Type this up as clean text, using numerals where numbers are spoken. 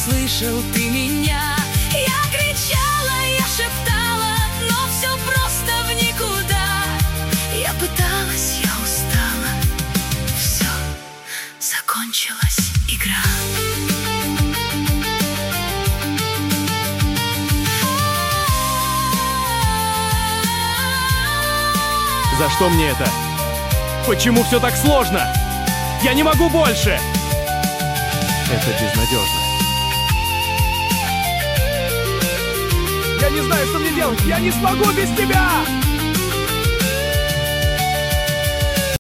услышал ты меня. Я кричала, я шептала, но все просто в никуда. Я пыталась, я устала, все, закончилась игра. За что мне это? Почему все так сложно? Я не могу больше! Это безнадежно. Я не знаю, что мне делать! Я не смогу без тебя!